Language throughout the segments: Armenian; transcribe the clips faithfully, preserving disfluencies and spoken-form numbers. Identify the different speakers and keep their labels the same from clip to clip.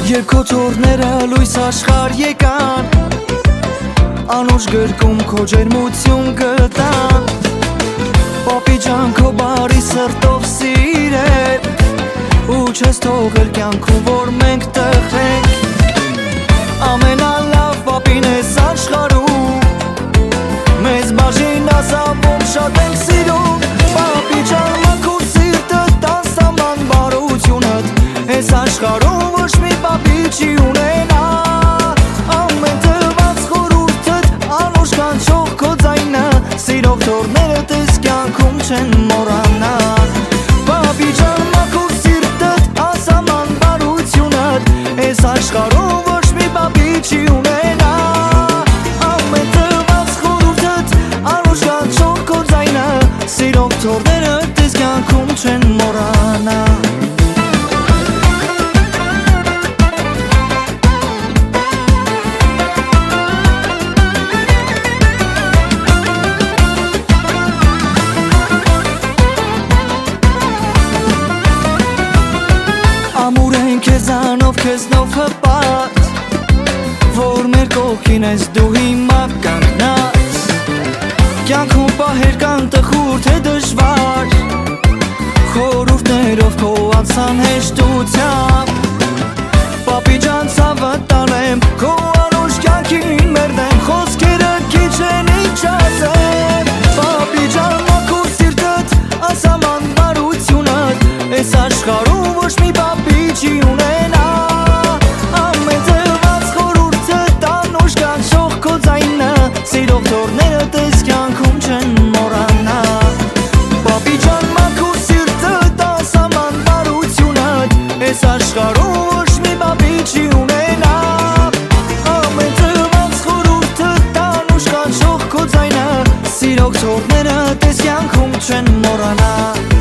Speaker 1: Երբ քո թորները լույս աշխարհ եկան, անուշ գրկում քո ջերմություն գտան, Պապի ջան քո բարի սրտով սիրել, ու չես թողել կյանքում որ մենք տխրենք, ամենալավ պապին ես աշխարհում, մեզ բաժին ասավ որ շատ ենք սիրում, Պապի ջան մաքուր սիրտդ տանսաման բարությունդ, ես աշխարհում ոչ մի պապի չի ունենա, ամեն տված խորհուրդդ անուշ կանչող քո ձայնը, սիրող թորներդ ես կյանքում չեն մոռանա, Պապի ջան մաքուր սիրտդ ասաման բարությունդ, ես աշխարհում ոչ մի պապի չի ունենա, ամեն տված խորհուրդդ անուշ կանչող քո ձայնը, սիրող թորներդ ես կյանքում չեն մոռանա Քեզանով քեզնով հպատ, որ մեր կողքին ես դու հիմա կանգնած, կյանքում պահեր կան տխուր թե դժվար, խորհուրդներով քո անցան հեշտությամբ, Պապի ջան ցավը տանեմ, քո անուշ կյանքին մերնեմ, խոսքերը քիչ են ինչ ասեմ, Պապի ջան մաքուր սիրտդ ասաման բարությունդ, ես աշխարհում ոչ մի պապի չի ունենա, ամեն տված խորհուրդդ անուշ կանչող քո ձայնը, սիրող թորներդ ես կյանքում չեն մոռանա, Պապի ջան մաքուր սիրտդ ասաման բարությունդ, ես աշխարհում ոչ մի պապի չի ունենա, ամեն տված խորհուրդդ անուշ կանչող քո ձայնը, սիրող թորներդ ես կյանքում չեն մոռանա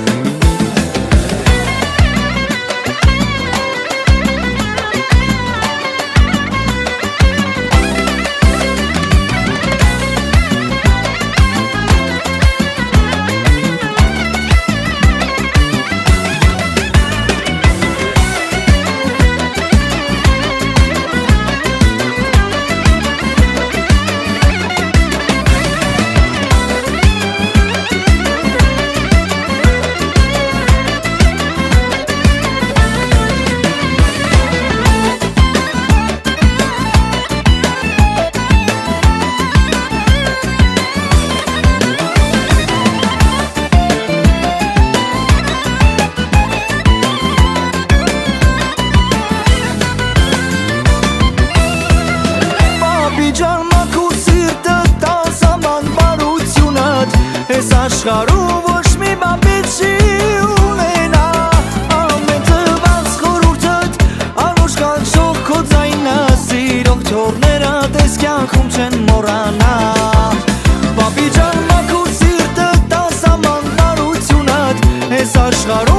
Speaker 1: Ես աշխարհում ոչ մի պապի չի ունենա, ամեն տված խորհուրդդ անուշ կանչող քո ձայնը, սիրող թորներդ ես կյանքում չեն մոռանա, Պապի ջան մաքուր սիրտդ ասաման բարությունդ, ես աշխարհում